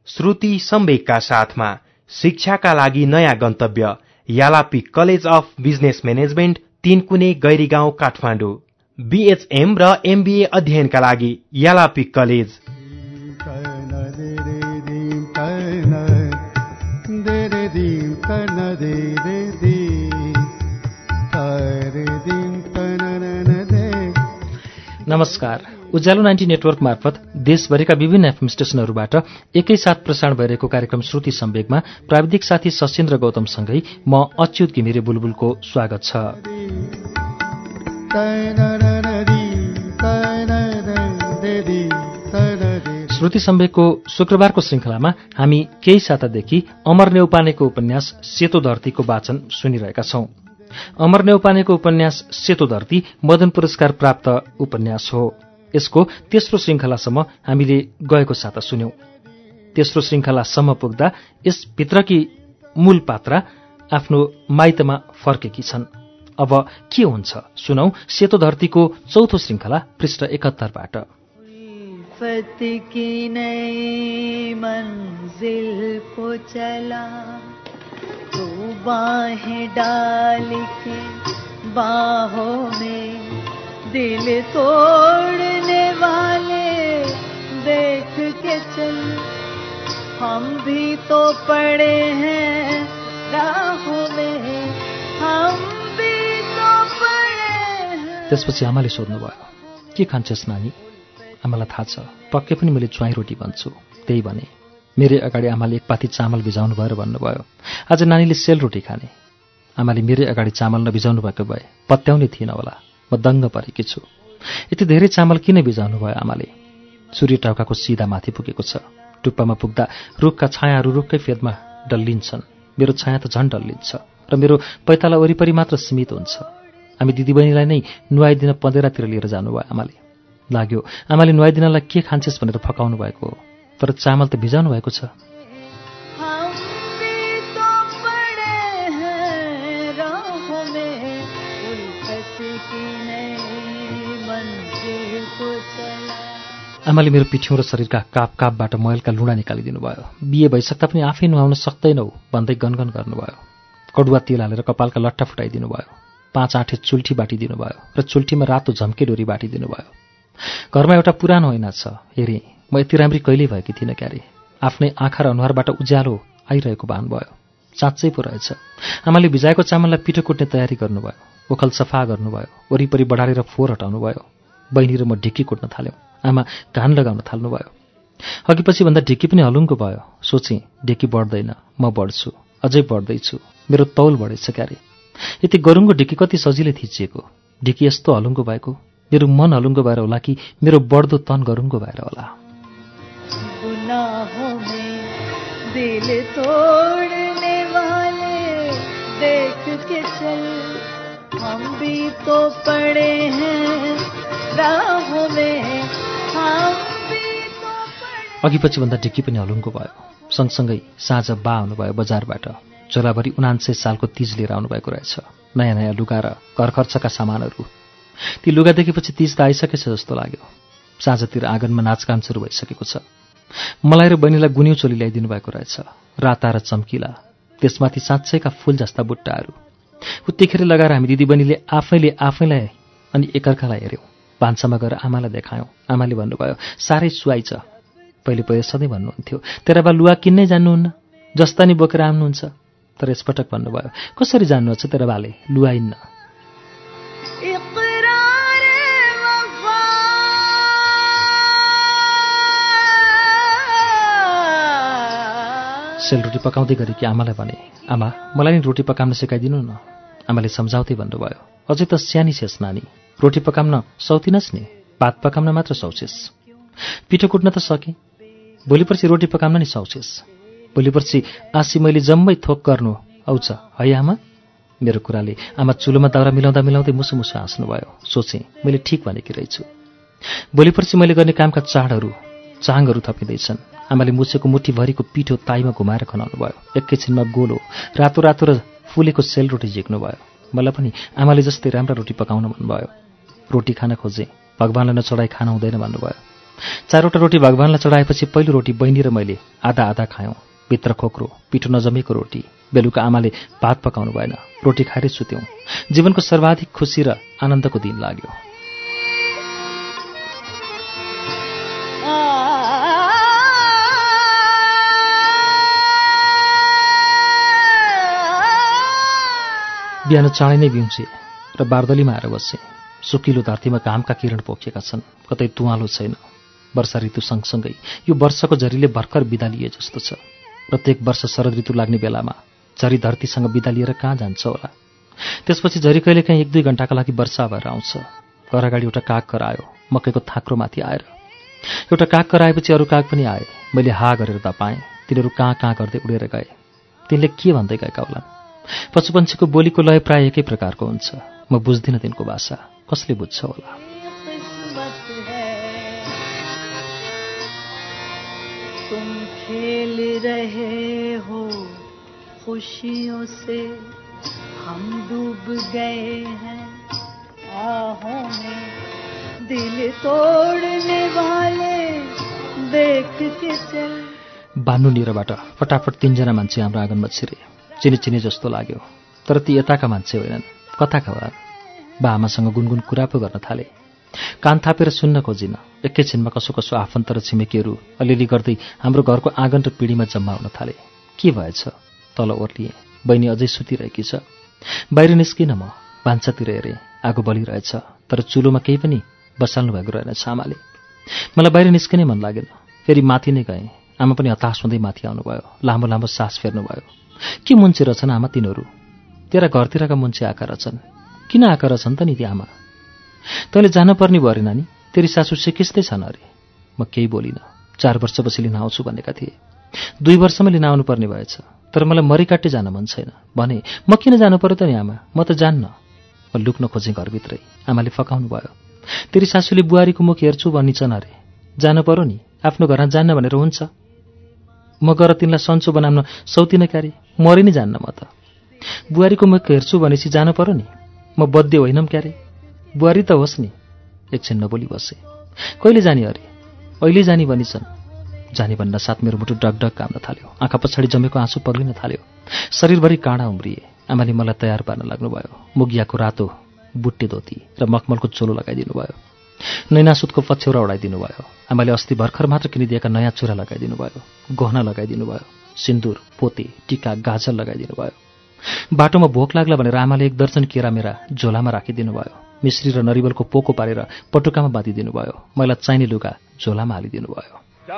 श्रुति सम्वेकका साथमा शिक्षाका लागि नयाँ गन्तव्य Yalapik College of Business Management, Tinkune, Gairigaun, Kathmandu. BHM र एमबीए अध्ययनका लागि यालापिक कलेज। नमस्कार। उज्यालो 90 नेटवर्क मार्फत देशभरिका विभिन्न एफएम स्टेशनहरूबाट एकैसाथ प्रसारण भइरहेको कार्यक्रम श्रुति सम्वेकमा प्राविधिक साथी सशेन्द्र गौतमसँगै म अच्युत घिमिरे बुलबुलको स्वागत छ। श्रुति सम्वेकको शुक्रबारको श्रृङ्खलामा हामी केही सातादेखि अमर न्यौपानेको उपन्यास सेतो धरतीको वाचन सुनिरहेका छौं। अमर न्यौपानेको उपन्यास सेतो धरती मदन पुरस्कार प्राप्त उपन्यास हो। यसको तेस्रो श्रृङ्खलासम्म हामीले गएको साता सुन्यौं। तेस्रो श्रृङ्खलासम्म पुग्दा यसभित्रकी मूल पात्रा आफ्नो माइतमा फर्केकी छन्। अब के हुन्छ सुनौ सेतो धरतीको चौथो श्रृङ्खला पृष्ठ 71बाट। की नई मंजिल को चला तो बाहें डाल के बाहों में दिल तोड़ने वाले देख के चल, हम भी तो पड़े हैं राहों में, हम भी तो पड़े हैं। त्यसपछि आमाले सोध्नुभयो, के खान्छस् नानी? आमालाई थाहा छ, पक्कै पनि मैले च्वाई रोटी भन्छु। त्यही भने मेरै अगाडि आमाले एक पाथी चामल भिजाउनु भयो र भन्नुभयो, आज नानीले सेलरोटी खाने। आमाले मेरै अगाडि चामल नभिजाउनु भएको भए पत्याउने थिएन होला। म दङ्ग परेकी छु। यति धेरै चामल किन भिजाउनु भयो आमाले? सूर्य टाउकाको सिधा माथि पुगेको छ। टुप्पामा पुग्दा रुखका छायाहरू रुखकै फेदमा डल्लिन्छन्। मेरो छाया त झन् डल्लिन्छ र मेरो पैताला वरिपरि मात्र सीमित हुन्छ। हामी दिदीबहिनीलाई नै नुहाइदिन पँधेरातिर लिएर जानुभयो आमाले। लाग्यो आमाले नुहाइदिनलाई के खान्छस् भनेर फकाउनु भएको हो, तर चामल त भिजाउनु भएको छ। आमाले मेरो पिठ्यौँ र शरीरका काप कापबाट मैलका लुडा निकालिदिनु भयो। बिहे भइसक्दा पनि आफै नुहाउन सक्दैनौ भन्दै गनगन गर्नुभयो। कडुवा तेल हालेर कपालका लट्ठा फुटाइदिनु भयो। 5 आँठे चुल्ठी बाटिदिनु भयो र चुल्ठीमा रातो झम्के डोरी बाटिदिनु भयो। घरमा एउटा पुरानो ऐना छ। हेरेँ, म यति राम्री कहिल्यै भएकी थिइनँ क्यारे। आफ्नै आँखा र अनुहारबाट उज्यालो आइरहेको भान भयो। साँच्चै पो रहेछ। आमाले भिजाएको चामललाई पिठो कुट्ने तयारी गर्नुभयो। ओखल सफा गर्नुभयो। वरिपरि बढारेर फोहोर हटाउनु भयो। बहिनी र म ढिक्की कुट्न थाल्यौँ। आमा घान लगाउन थाल्नुभयो। अघि पछि भन्दा ढिक्की पनि हलुङ्गो भयो। सोचेँ, ढिक्की बढ्दैन, म बढ्छु, अझै बढ्दैछु। मेरो तौल बढेछ क्यारे। यति गरुङ्गो ढिक्की कति सजिलै थिचिएको। ढिक्की यस्तो हलुङ्गो भएको मेरो मन हलुङ्गो भएर होला कि मेरो बढ्दो तन गरुङ्गो भएर होला। गुनाहों में दिल तोड़ने वाले देख के चल, हम भी तो पड़े हैं राहों में, हम भी तो पड़े। अघि पछि भन्दा ढिक्की पनि हलुङ्गो भयो। सँगसँगै साँझ बा आउनुभयो बजारबाट। झोलाभरि 79 सालको तीज लिएर आउनुभएको रहेछ। नयाँ नयाँ लुगा र घर खर्चका सामानहरू। ती लुगा देखेपछि तीज त आइसकेछ जस्तो लाग्यो। साँझतिर आँगनमा नाचगान सुरु भइसकेको छ। मलाई र बहिनीलाई गुन्यौ चोली ल्याइदिनु भएको रहेछ, राता र चम्किला। त्यसमाथि साँच्चैका फूल जस्ता बुट्टाहरू। उत्तिखेर लगाएर हामी दिदीबहिनीले आफैलाई अनि एकअर्कालाई हेऱ्यौँ। भान्सामा गएर आमालाई देखायौँ। आमाले भन्नुभयो, साह्रै सुहाइछ। पहिले सधैँ भन्नुहुन्थ्यो, तेरा बा लुगा किन्नै जान्नुहुन्न, जस्ता नि बोकेर आउनुहुन्छ। तर यसपटक भन्नुभयो, कसरी जान्नुहुन्छ तेरा बाले लुगाइन्न। सेलरोटी पकाउँदै गरेकी आमालाई भने, आमा मलाई नि रोटी पकाउन सिकाइदिनु न। आमाले सम्झाउँदै भन्नुभयो, अझै त सानी छेस् नानी, रोटी पकाउन सौतिनस् नि, भात पकाउन मात्र सौछेस्। पिठो कुट्न त सके, भोलि पर्सि रोटी पकाउन नि सौछेस्। भोलि पर्सि आसी मैले जम्मै थोक गर्नु आउँछ है आमा? मेरो कुराले आमा चुलोमा दाउरा मिलाउँदा मिलाउँदै मुसु मुसु हाँस्नुभयो। सोचेँ, मैले ठिक भनेकी रहेछु। भोलि पर्सि मैले गर्ने कामका चाङहरू थपिँदैछन्। आमाले मुछेको मुठीभरिको पिठो ताईमा घुमाएर खनाउनु भयो। एकैछिनमा गोलो रातो रातो र फुलेको सेलरोटी झिक्नुभयो। मलाई पनि आमाले जस्तै राम्रा रोटी पकाउन मन भयो। रोटी खान खोजेँ, भगवानलाई नचढाई खान हुँदैन भन्नुभयो। 4वटा रोटी भगवानलाई चढाएपछि पहिलो रोटी बहिनी र मैले आधा आधा खायौँ। भित्र खोक्रो, पिठो नजमेको रोटी। बेलुका आमाले भात पकाउनु भएन, रोटी खाएरै सुत्यौँ। जीवनको सर्वाधिक खुसी र आनन्दको दिन लाग्यो। बिहान चाँडै नै बिउजे र बारदलीमा आएर बसे। सुकिलो धरतीमा घामका किरण पोखिएका छन्, कतै तुवालो छैन। वर्षा ऋतु सँगसँगै यो वर्षको झरीले भर्खर बिदा लिए जस्तो छ। प्रत्येक वर्ष शरद ऋतु लाग्ने बेलामा झरी धरतीसँग बिदा लिएर कहाँ जान्छ होला। त्यसपछि झरी कहिलेकाहीँ 1-2 घण्टाका लागि वर्षा भएर आउँछ। घर अगाडि एउटा काग करायो, मकैको थाक्रोमाथि आएर। एउटा काग कराएपछि अरू काग पनि आए। मैले हा गरेर दपाएँ। तिनीहरू कहाँ कहाँ गर्दै उडेर गए। तिनले के भन्दै गएका होलान्? पशुपन्छीको बोलीको लय प्राय एकै प्रकारको हुन्छ। म बुझ्दिनँ तिनको भाषा, कसले बुझ्छ होला? तुम खेल रहे हो खुशियों से, हम डूब गए हैं आहों में, दिल तोड़ने वाले देख के चल। बान्नु निरबाट फटाफट 3 जना मान्छे हाम्रो आँगनमा छिरे। चिने चिने जस्तो लाग्यो, तर ती यताका मान्छे होइनन्, कताका होलान्। बा आमासँग गुनगुन कुरा पो गर्न थाले। कान थापेर सुन्न खोजिन। एकैछिनमा कसो कसो आफन्त र छिमेकीहरू अलिअलि गर्दै हाम्रो घरको आँगन र पिँढीमा जम्मा हुन थाले। के भएछ? तल ओर्लिएँ। बहिनी अझै सुतिरहेकी छ। बाहिर निस्किन म। भान्सातिर हेरेँ, आगो बलिरहेछ, तर चुलोमा केही पनि बसाल्नु भएको रहेनछ आमाले। मलाई बाहिर निस्किनै मन लागेन। फेरि माथि नै गएँ। आमा पनि हताश हुँदै माथि आउनुभयो। लामो लामो सास फेर्नुभयो। के मुन्छे रहेछन् आमा तिनीहरू? तेरा घरतिरका मुन्छे आएका रहेछन्। किन आएका रहेछन् त नि ती आमा? तैँले जानुपर्ने भयो अरे नानी, तेरी सासू सिकिस्तै छन् अरे। म केही बोलिनँ। 4 वर्षपछि लिन आउँछु भनेका थिए। 2 वर्षमा लिन आउनुपर्ने भएछ, तर मलाई मरिकाट्टे जान मन छैन। भने म किन जानु पर्यो त नि आमा, म त जान्न। म लुक्न खोजेँ घरभित्रै। आमाले फकाउनु भयो। तेरी सासूले बुहारीको मुख हेर्छु भनिन्छन् अरे। जानु पर्यो नि, आफ्नो घरमा जान्न भनेर हुन्छ? म गएर तिनलाई सन्चो बनाउन सौतिन क्यारे, मरि नै जान्न म त। बुहारीको मुख हेर्छु भनेपछि जानु पर्यो नि, म बद्य होइनम क्यारे। बुहारी त होस् नि। एकछिन नबोली बसे। कहिले जाने अरे? अहिले जाने भनिन्छन्। जाने भन्दा साथ मेरो मुटु डगडग काम्न थाल्यो। आँखा पछाडि जमेको आँसु पग्लिन थाल्यो। शरीरभरि काँडा उम्रिए। आमाले मलाई तयार पार्न लाग्नुभयो। मुगियाको रातो बुट्टे धोती र मखमलको चोलो लगाइदिनु भयो। नैनासुतको पछ्यौरा उडाइदिनु भयो। आमाले अस्ति भर्खर मात्र किनिदिएका नयाँ चुरा लगाइदिनु भयो। गहना लगाइदिनु भयो। सिन्दुर, पोते, टिका, गाजल लगाइदिनु भयो। बाटोमा भोक लाग्ला भनेर आमाले 1 दर्जन केरा मेरा झोलामा राखिदिनु भयो। मिश्री र नरिवलको पोको पारेर पटुकामा बाँधिदिनु भयो। मलाई चाहिने लुगा झोलामा हालिदिनु भयो।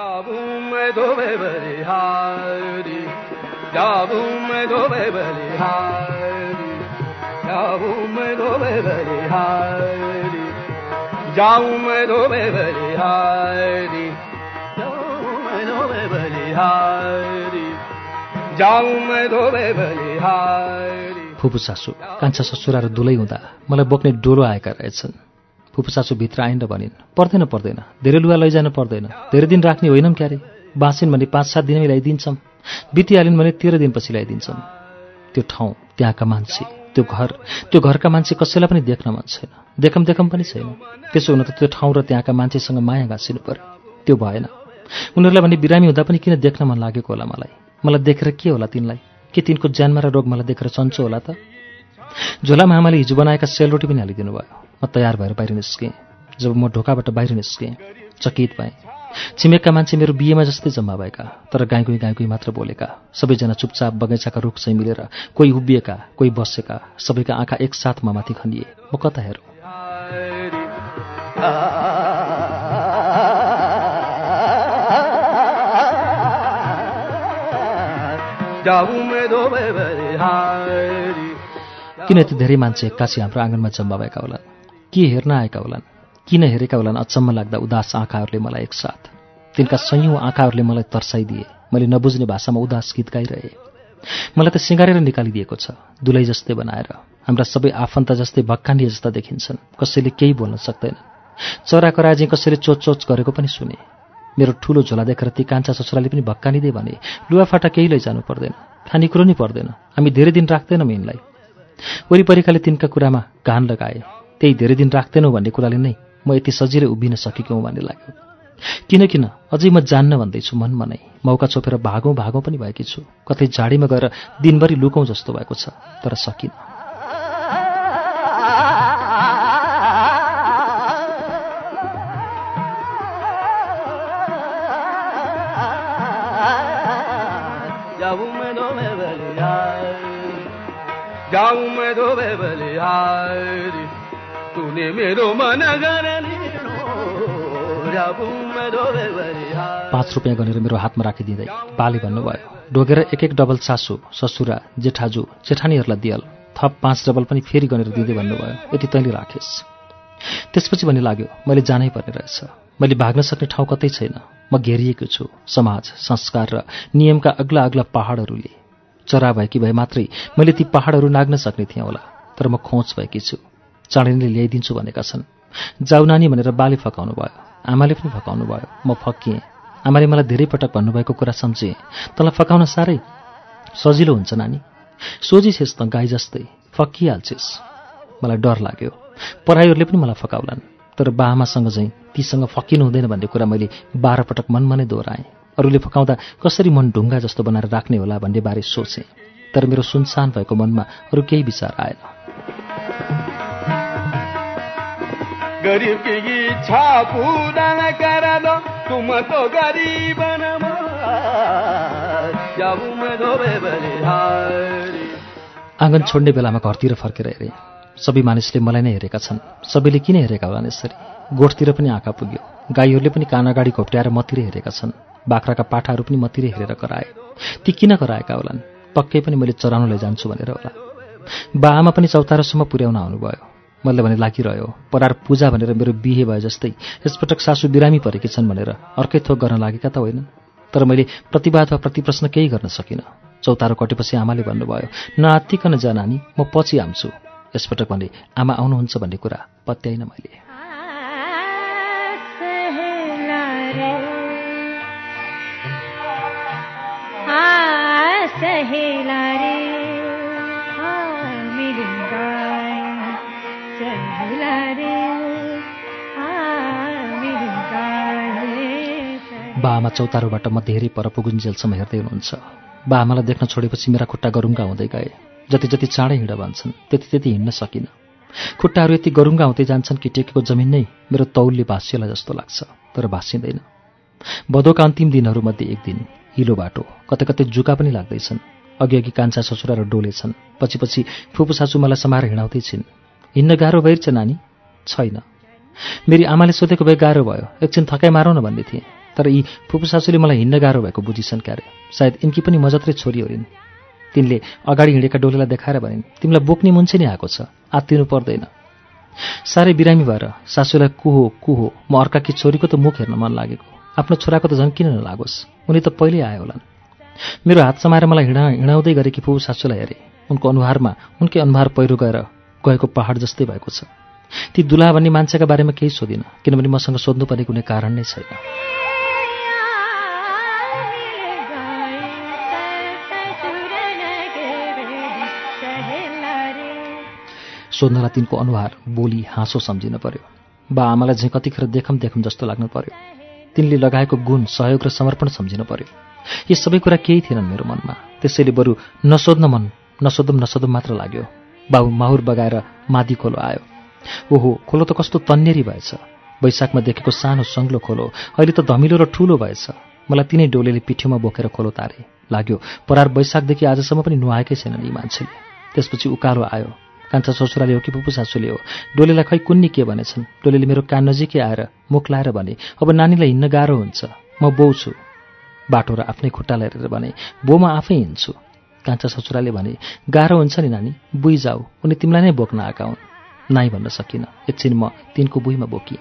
फुपू सासू, कान्छा ससुरा र दुलै हुँदा मलाई बोक्ने डोलो आएका रहेछन्। फुपू सासू भित्र आइन् र भनिन्, पर्दैन पर्दैन, धेरै लुगा लैजानु पर्दैन, धेरै दिन राख्ने होइनम क्यारे। बाँसिन् भने 5-7 दिनमै ल्याइदिन्छौँ, बितिहालिन् भने 13 दिनपछि ल्याइदिन्छौँ। त्यो ठाउँ, त्यहाँका मान्छे, त्यो घरका मान्छे कसैलाई पनि देख्न मन छैन। देखम पनि छैन। त्यसो हुन त त्यो ठाउँ र त्यहाँका मान्छेसँग माया गाँसिनु पर्यो। त्यो भएन। उनीहरूलाई भने बिरामी हुँदा पनि किन देख्न मन लागेको होला मलाई देखेर के होला तिनलाई? के तिनको ज्यानमा र रोग मलाई देखेर सन्चो होला त? झोलामा आमाले हिजो बनाएका सेलरोटी पनि हालिदिनु भयो। म तयार भएर बाहिर निस्केँ। जब म ढोकाबाट बाहिर निस्केँ, चकित भएँ। छिमेकका मान्छे मेरो बिहेमा जस्तै जम्मा भएका, तर गाईगुई मात्र बोलेका। सबैजना चुपचाप बगैँचाका रुख चाहिँ मिलेर, कोही उभिएका, कोही बसेका। सबैका आँखा एकसाथ ममाथि खनिए। म कता हेरौँ? किन यति धेरै मान्छे एक्कासी हाम्रो आँगनमा जम्मा भएका होलान्? के हेर्न आएका होलान्? किन हेरेका होलान्? अचम्म लाग्दा उदास आँखाहरूले मलाई एकसाथ। तिनका सयौं आँखाहरूले मलाई तर्साइदिए। मैले नबुझ्ने भाषामा उदास गीत गाइरहे। मलाई त सिँगारेर निकालिदिएको छ, दुलै जस्तै बनाएर। हाम्रा सबै आफन्त जस्तै भक्कानिए जस्ता देखिन्छन्। कसैले केही बोल्न सक्दैन। चरा कराए कसैले चोच गरेको पनि सुने। मेरो ठुलो झोला देखेर ती कान्छा ससुराले पनि भक्कानिँदै भने, लुगाफाटा केही लैजानु पर्दैन, खानेकुरो नि पर्दैन, हामी धेरै दिन राख्दैनौँ यिनलाई। वरिपरिकाले तिनका कुरामा कान लगाए। त्यही धेरै दिन राख्दैनौँ भन्ने कुराले नै म यति सजिलै उभिन सकेको हुँ भन्ने लाग्यो। किन अझै म जान्न भन्दैछु मनमा नै। मौका छोपेर भागौँ भागौँ पनि भएकी छु। कतै झाडीमा गएर दिनभरि लुकौँ जस्तो भएको छ, तर सकिनँ। ₹5 गनेर मेरो हातमा राखिदिँदै बाले भन्नुभयो, ढोगेर एक डबल सासू, ससुरा, जेठाजु, जेठानीहरूलाई दियल, थप 5 डबल पनि फेरि गनेर दिँदै भन्नुभयो, यति तैँले राखेस्। त्यसपछि भने लाग्यो मैले जानै पर्ने रहेछ। मैले भाग्न सक्ने ठाउँ कतै छैन। म घेरिएको छु समाज, संस्कार र नियमका अग्ला अग्ला पहाडहरूले। चरा भएकी भए मात्रै मैले ती पहाडहरू नाग्न सक्ने थिएँ होला, तर म खोच भएकी छु। चाँडैले ल्याइदिन्छु भनेका छन्। जाऊ नानी भनेर बाले फकाउनु भयो, आमाले पनि फकाउनु भयो। म फकिएँ। आमाले मलाई धेरै पटक भन्नुभएको कुरा सम्झेँ। तँलाई फकाउन साह्रै सजिलो हुन्छ नानी, सोझिछेस् त गाई जस्तै, फकिहाल्छेस्। मलाई डर लाग्यो पराईहरूले पनि मलाई फकाउलान्, तर बाआमासँग चाहिँ तीसँग फकिनु हुँदैन भन्ने कुरा मैले 12 पटक मनमा नै दोहोऱ्याएँ। अरूले फकाउँदा कसरी मन ढुङ्गा जस्तो बनाएर राख्ने होला भन्ने बारे सोचेँ, तर मेरो सुनसान भएको मनमा अरू केही विचार आएन। गरीब की इच्छा पूरा कर दो, तुम तो गरीब आँगन छोड्ने बेलामा घरतिर फर्केर हेरेँ। सबै मानिसले मलाई नै हेरेका छन्। सबैले किन हेरेका होलान् यसरी? गोठतिर पनि आँखा पुग्यो। गाईहरूले पनि कान अगाडि घोप्ट्याएर मतिर हेरेका छन्। बाख्राका पाठाहरू पनि मतिर हेरेर कराए। ती किन कराएका होलान्? पक्कै पनि मैले चराउन लैजान्छु भनेर होला। बाआमा पनि चौतारोसम्म पुर्याउन आउनुभयो। मैले भने लागिरह्यो, परार पूजा भनेर मेरो बिहे भए जस्तै यसपटक सासू बिरामी परेकी छन् भनेर अर्कै थोक गर्न लागेका त होइनन्। तर मैले प्रतिवाद वा प्रतिप्रश्न केही गर्न सकिनँ। चौतारो कटेपछि आमाले भन्नुभयो, नआत्तिकन जा नानी, म पछि आउँछु। यसपटक भने आमा आउनुहुन्छ भन्ने कुरा पत्याइन मैले। बाआमा चौतारोबाट म धेरै पर पुगुन्जेलसम्म हेर्दै हुनुहुन्छ। बाआमालाई देख्न छोडेपछि मेरा खुट्टा गरुङ्गा हुँदै गए। जति जति चाँडै हिँड भन्छन् त्यति त्यति हिँड्न सकिनँ। खुट्टाहरू यति गरुङ्गा हुँदै जान्छन् कि टेकेको जमिन नै मेरो तौलले भाँसिएला जस्तो लाग्छ, तर भाँसिँदैन। भदौका अन्तिम दिनहरूमध्ये एक दिन हिलो बाटो, कतै कतै जुका पनि लाग्दैछन्। अघि कान्छा ससुरा र डोले छन्। पछि पछि फुपू सासू मलाई समाएर हिँडाउँदै छिन्। हिँड्न गाह्रो भइर्छ नानी? छैन। मेरी आमाले सोधेको भए गाह्रो भयो, एकछिन थकाइ मारौँ न भन्ने थिएँ। तर यी फुपू सासूले मलाई हिँड्न गाह्रो भएको बुझिछन् क्यारे। सायद यिनकी पनि म जत्रै छोरी होइन्। तिनले अगाडि हिँडेका डोलेलाई देखाएर भनिन्, तिमीलाई बोक्ने मुन्छे नै आएको छ, आत्तिनु पर्दैन। साह्रै बिरामी भएर सासूलाई कुहो म अर्काकी छोरीको त मुख हेर्न मन लागेको। आफ्नो छोराको त झन् किन नलागोस्, उनी त पहिल्यै आए होलान्। मेरो हात समाएर मलाई हिँडाउँदै गरेकी फुपू सासूलाई हेरेँ। उनको उनकै अनुहार पहिरो गएको पहाड जस्तै भएको छ। ती दुला भन्ने मान्छेका बारेमा केही सोधिनँ, किनभने मसँग सोध्नुपर्ने कुनै कारण नै छैन। सोध्नलाई तिनको अनुहार, बोली, हाँसो सम्झिन पर्यो। बाआमालाई चाहिँ कतिखेर देखम जस्तो लाग्न पर्यो। तिनले लगाएको गुण, सहयोग र समर्पण सम्झिन पर्यो। यी सबै कुरा केही थिएनन् मेरो मनमा। त्यसैले बरु नसोधौँ मात्र लाग्यो। बाउ माहुर बगाएर मादी खोलो आयो। ओहो, खोलो त कस्तो तन्नेरी भएछ। वैशाखमा देखेको सानो सङ्ग्लो खोलो अहिले त धमिलो र ठुलो भएछ। मलाई तिनै डोलेले पिठ्यौमा बोकेर खोलो तारे। लाग्यो परार वैशाखदेखि आजसम्म पनि नुहाएकै छैनन् यी मान्छेले। त्यसपछि उकालो आयो। कान्छा ससुराले हो कि फुपू सासूले हो, डोलेलाई खै कुन्नी के भनेछन्। डोलेले मेरो कान नजिकै आएर मुख लाएर भने, अब नानीलाई हिँड्न गाह्रो हुन्छ, म बोउ छु। बाटो र आफ्नै खुट्टालाई हेरेर भने, बो म आफै हिँड्छु। कान्छा ससुराले भने, गाह्रो हुन्छ नि नानी, बुइ जाऊ, उनी तिमीलाई नै बोक्न आएका हुन्। नाइ भन्न सकिनँ। एकछिन म तिनको बुइमा बोकिएँ।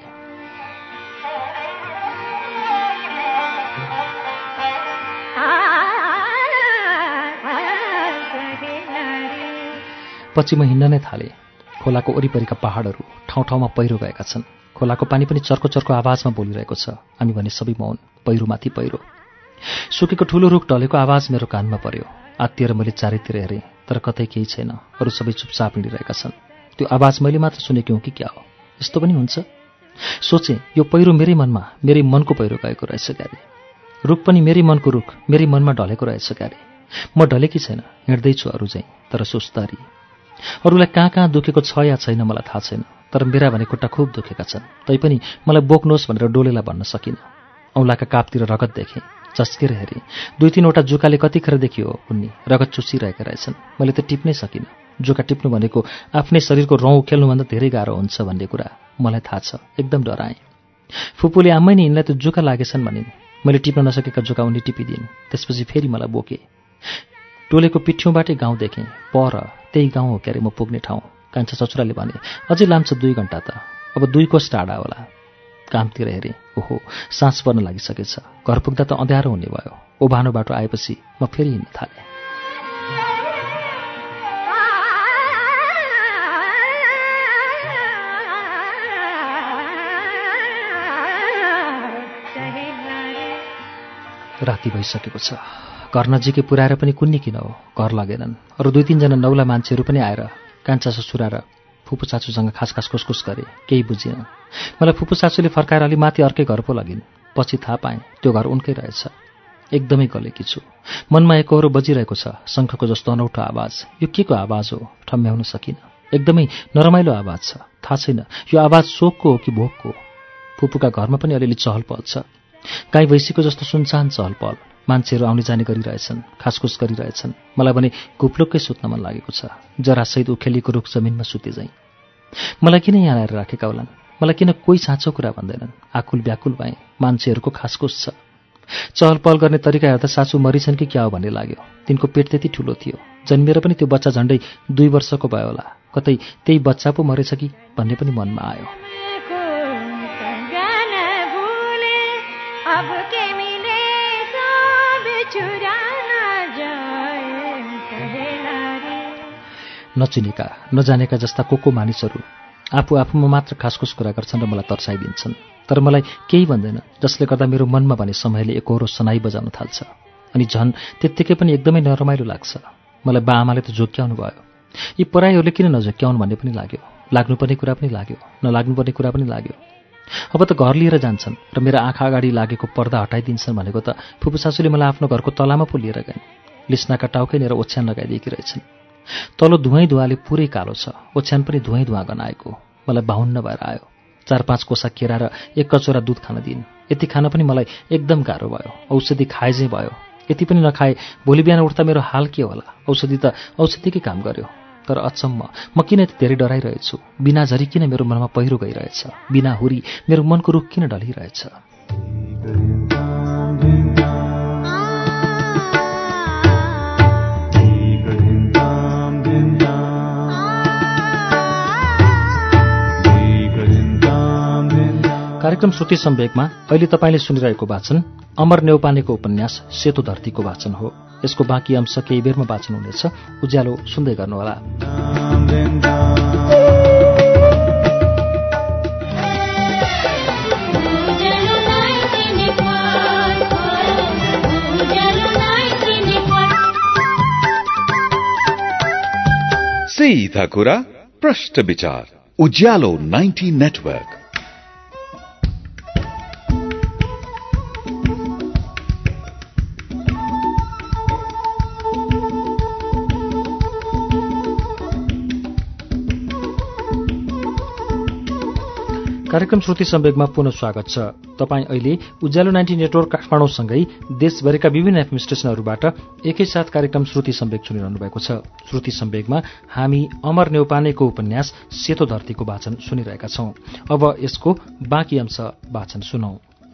पछि म हिँड्न नै थालेँ। खोलाको वरिपरिका पहाडहरू ठाउँ ठाउँमा पहिरो गएका छन्। खोलाको पानी पनि चर्को चर्को आवाजमा बोलिरहेको छ। हामी भने सबै मौन, पहिरोमाथि पहिरो। सुकेको ठुलो रुख ढलेको आवाज मेरो कानमा पर्यो। आत्तिएर मैले चारैतिर हेरेँ, तर कतै केही छैन। अरू सबै चुपचाप हिँडिरहेका छन्। त्यो आवाज मैले मात्र सुनेकी हुँ कि क्या हो? यस्तो पनि हुन्छ? सोचेँ यो पहिरो मेरै मनमा मेरै मनको पहिरो गएको रहेछ क्यारे। रुख पनि मेरै मनको रुख मेरै मनमा ढलेको रहेछ क्यारे। म ढलेकी छैन, हिँड्दैछु अरू चाहिँ, तर सुस्तरी। अरूलाई कहाँ दुखेको छ या छैन मलाई थाहा छैन, तर मेरा भने खुट्टा खुब दुखेका छन्। तैपनि मलाई बोक्नुहोस् भनेर डोलेलाई भन्न सकिनँ। औँलाका कापतिर रगत देखेँ, चस्केर हेरेँ। 2-3वटा जुकाले कतिखेर देखियो उनी रगत चुसिरहेका रहेछन्। मैले त टिप्नै सकिनँ। जुका टिप्नु भनेको आफ्नै शरीरको रौँ उखेल्नुभन्दा धेरै गाह्रो हुन्छ भन्ने कुरा मलाई थाहा छ। एकदम डराएँ। फुपूले आम्मै नि यिनलाई त जुका लागेछन् भनिन्। मैले टिप्न नसकेका जुका उनी टिपिदिन्। त्यसपछि फेरि मलाई बोके। टोलेको पिठ्यौँबाटै गाउँ देखेँ। पर त्यही गाउँ हो क्यारे म पुग्ने ठाउँ। कान्छा ससुराले भने, अझै लाम्छ 2 घण्टा त, अब 2 कोस टाढा होला। कामतिर हेरेँ। ओहो, सास पर्न लागिसकेछ। घर पुग्दा त अँध्यारो हुने भयो। ओभानो बाटो आएपछि म फेरि हिँड्न थालेँ। राति भइसकेको छ। घर नजिकै पुर्याएर पनि कुन्नी किन हो, घर लगेनन्। अरू 2-3 जना नौला मान्छेहरू पनि आएर कान्छा ससुरा र फुपू चाचुसँग खासखास कुसकुस गरे। केही बुझिनँ। मलाई फुपू चाचुले फर्काएर अलि माथि अर्कै घर पो लगिन्। पछि थाहा पाएँ त्यो घर उनकै रहेछ। एकदमै गलेकी छु। मनमा एकहोरो बजिरहेको छ, शङ्खको जस्तो अनौठो आवाज। यो के को आवाज हो ठम्म्याउन सकिनँ। एकदमै नरमाइलो आवाज छ। थाहा छैन यो आवाज शोकको हो कि भोकको। फुपूका घरमा पनि अलिअलि चहल पहल छ। गाई भैँसीको जस्तो सुनसान चहल पहल। मान्छेहरू आउने जाने गरिरहेछन्, खासखुस गरिरहेछन्। मलाई भने घुप्लुक्कै सुत्न मन लागेको छ, जरासहित उखेलिएको रुख जमिनमा सुते झैँ। मलाई किन यहाँ आएर राखेका होलान्? मलाई किन कोही साँचो कुरा भन्दैनन्? आकुल व्याकुल भएँ। मान्छेहरूको खासखुस छ। चहल पहल गर्ने तरिका हेर्दा सासू मरिछन् कि क्या हो भन्ने लाग्यो। तिनको पेट त्यति ठुलो थियो। जन्मिएर पनि त्यो बच्चा झन्डै 2 वर्षको भयो होला। कतै त्यही बच्चा पो मरेछ कि भन्ने पनि मनमा आयो। नचिनेका नजानेका जस्ता को मानिसहरू आफूमा मात्र खासखुस कुरा गर्छन् र मलाई तर्साइदिन्छन्। तर मलाई केही भन्दैन, जसले गर्दा मेरो मनमा भने समयले एकहोरो सनाई बजाउन थाल्छ। अनि झन् त्यत्तिकै पनि एकदमै नरमाइलो लाग्छ। मलाई बाआमाले त झोक्याउनु भयो। यी पराईहरूले किन नझोक्याउन् भन्ने पनि लाग्यो। लाग्नुपर्ने कुरा पनि लाग्यो, नलाग्नुपर्ने कुरा पनि लाग्यो। अब त घर लिएर जान्छन् र मेरो आँखा अगाडि लागेको पर्दा हटाइदिन्छन् भनेको त फुपू सासूले मलाई आफ्नो घरको तलामा पो लिएर गइन्। लिस्नाका टाउकैनिर ओछ्यान लगाइदिएकी रहेछन्। तलो धुवैँ पुरै कालो छ, ओछ्यान पनि धुवैँ गनाएको। मलाई बाहुन्न भएर आयो। 4-5 कोसा केरा र 1 कचौरा दुध खान दिइन्। यति खान पनि मलाई एकदम गाह्रो भयो। औषधि खाए चाहिँ भयो। यति पनि नखाए भोलि बिहान उठ्दा मेरो हाल के होला? औषधि त औषधिकै काम गर्यो। तर अचम्म, म किन यति धेरै डराइरहेछु? बिना झरी किन मेरो मनमा पहिरो गइरहेछ? बिना हुरी मेरो मनको रुख किन ढलिरहेछ? कार्यक्रम श्रुति सम्वेकमा अहिले तपाईँले सुनिरहेको वाचन अमर नेउपानेको उपन्यास सेतो धरतीको वाचन हो। यसको बाँकी अंश केही बेरमा वाचन हुनेछ। उज्यालो सुन्दै गर्नुहोला। सीधा कुरा प्रश्न विचार उज्यालो 90 नेटवर्क। कार्यक्रम श्रुति सम्वेकमा पुनः स्वागत छ। तपाईँ अहिले उज्यालो 90 नेटवर्क काठमाडौँसँगै देशभरिका विभिन्न एफएम स्टेशनहरूबाट एकैसाथ कार्यक्रम श्रुति सम्वेक सुनिरहनु भएको छ। श्रुति सम्वेकमा हामी अमर नेउपानेको उपन्यास सेतो धरतीको वाचन सुनिरहेका छौं। अब यसको बाँकी अंश वाचन सुनौं।